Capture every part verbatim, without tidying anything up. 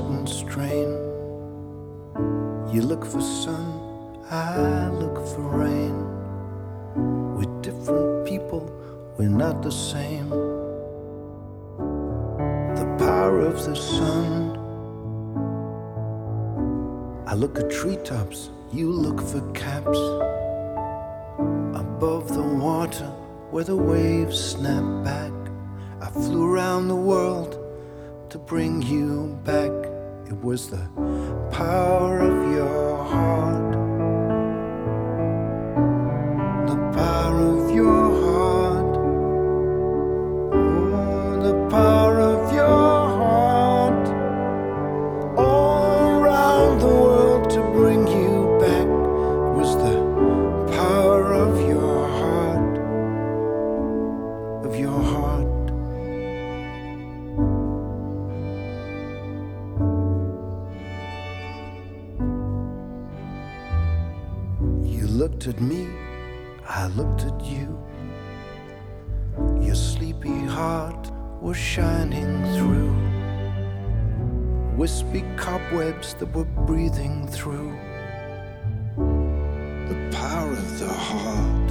sweat and strain. You look for sun, I look for rain. We're different people, we're not the same. The power of the sun. I look at treetops, you look for caps. Above the water where the waves snap back, I flew around the world to bring you back. It was the power of your heart. The power of your heart. Oh, the power of your heart. All around the world to bring you back was the power of your heart. Of your heart. You looked at me, I looked at you. Your sleepy heart was shining through wispy cobwebs that were breathing through. The power of the heart.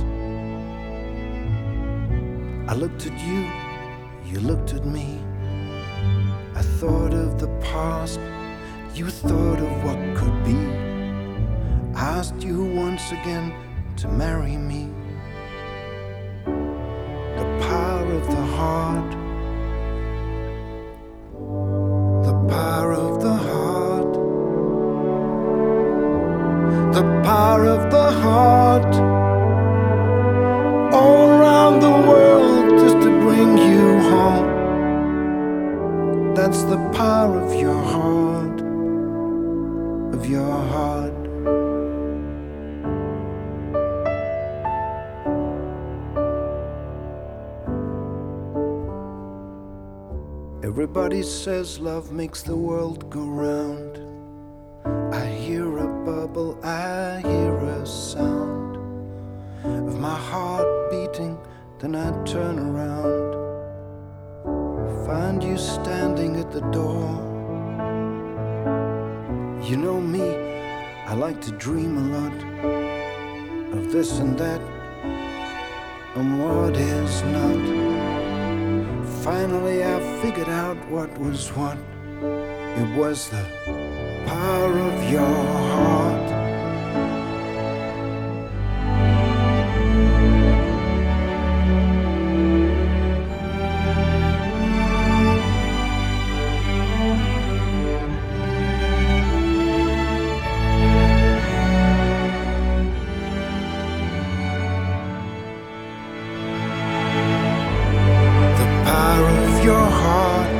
I looked at you, you looked at me. I thought of the past, you thought of what could be. I asked you once again to marry me. The power of the heart. The power of the heart. The power of the heart. All around the world just to bring you home. That's the power of your heart. Of your heart. Everybody says love makes the world go round. I hear a bubble, I hear a sound of my heart beating, then I turn around, find you standing at the door. You know me, I like to dream a lot of this and that, and what is not. Finally I figured out what was what. It was the power of your heart. Your heart,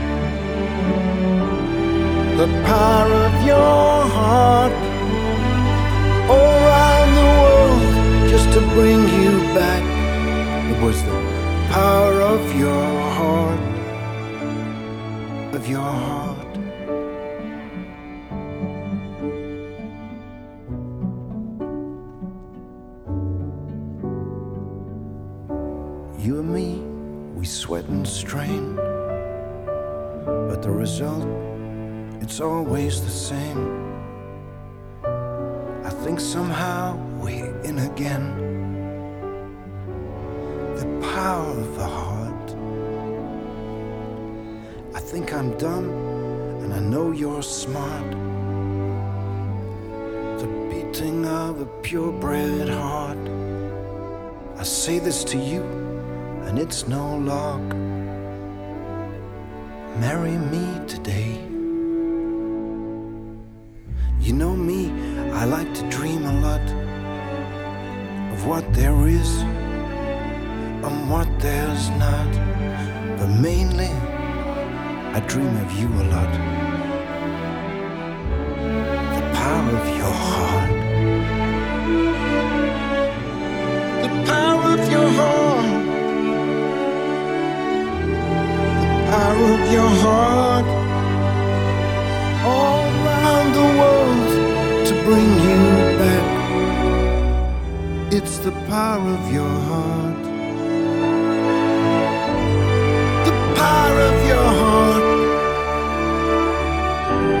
the power of your heart, all around the world just to bring you back. It was the power of your heart, of your heart. You and me, we sweat and strain, but the result, it's always the same. I think somehow we're in again. The power of the heart. I think I'm dumb, and I know you're smart. The beating of a purebred heart. I say this to you, and it's no lark. Marry me today. You know me, I like to dream a lot of what there is and what there's not. But mainly, I dream of you a lot. The power of your heart. The power of your heart. Power of your heart, all around the world to bring you back. It's the power of your heart. The power of your heart.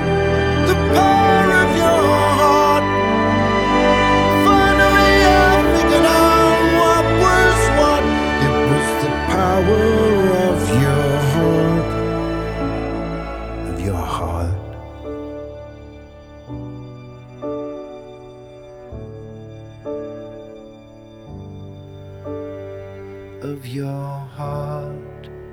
of your heart.